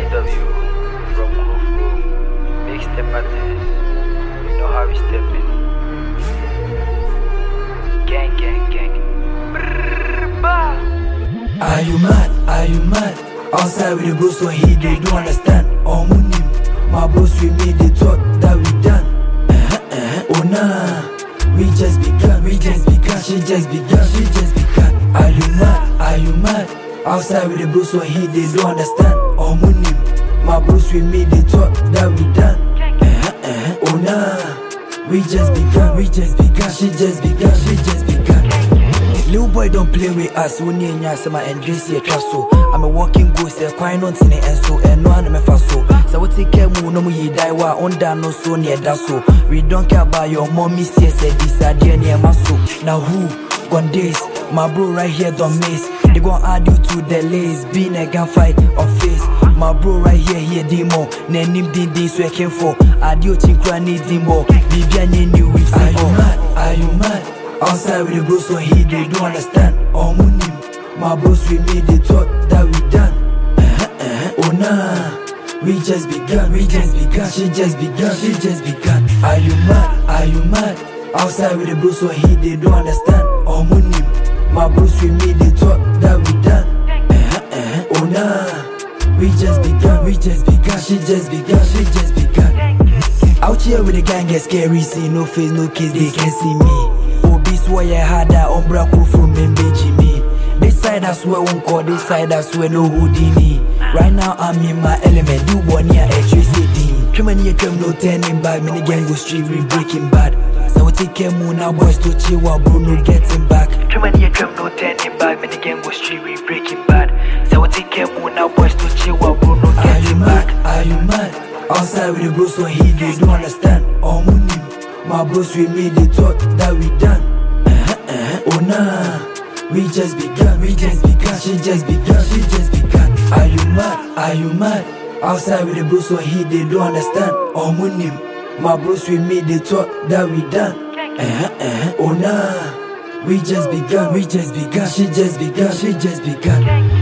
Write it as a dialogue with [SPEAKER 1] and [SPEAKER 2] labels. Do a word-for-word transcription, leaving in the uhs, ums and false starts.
[SPEAKER 1] D W from Kufro. Big step at this. You know how we stepping. Gang, gang, gang.
[SPEAKER 2] Are you mad? Are you mad? Outside with the bros so he they don't understand. Oh munim, my bros with me they thought that we done. Uh-huh, uh-huh. Oh nah, we just begun, we just begun, she just begun, she just begun. Are you mad? Are you mad? Outside with the bros so he they don't understand. Oh munim, my bros with me they thought that we done. Uh-huh, uh-huh. Oh nah, we just begun, we just begun, she just begun, she just begun. Little boy don't play with us. We need ya sama and Tracy a trasso. I'm a walking ghost, a quite on tine and so and no one me faso. So we take care mu no mu ye die wa on da no so near that so. We don't care about your mommy says this idea near maso. Now who gone days? My bro right here don't miss. They gon' add you to the list. Being a gunfight on face. My bro right here here demo. Nen him din din so I came for. Adio chinkra need dimbo. Bibian ye new with. Are you mad? Are you mad? Outside with the bros so he they don't understand. Oh munim, my bros with me they thought that we done. Uh-huh, uh-huh. Oh nah, we just begun, we just begun, she just begun, she just begun. Are you mad? Are you mad? Outside with the bros so he they don't understand. Oh munim, my bros with me they thought that we done. Uh-huh, uh-huh. Oh nah, we just begun, we just begun, she just begun, she just begun. Out here with the gang get scary, see no face, no kiss, they can't see me. Why I had that umbra from me. This side I swear won't call, this side I swear no Houdini. Right now I'm in my element, do one year electricity. Too many a come no turning back, many gang go street we breaking bad. So we take care moon now boys to chill while Bruno getting back. Too many a come no turning back, many gang go street we breaking bad. So we take care moon now boys to chill while Bruno getting back. Are you mad? Outside with the bros so he they don't understand. Oh munim, my bros with me they thought that we done. Oh nah, we just begun, we just begun, she just begun, she just begun. Are you mad? Are you mad? Outside with the bros so he they don't understand. Oh munim, my bros with me they thought that we done. Uh-huh, uh-huh. Oh nah, we just begun, we just begun, she just begun, she just begun.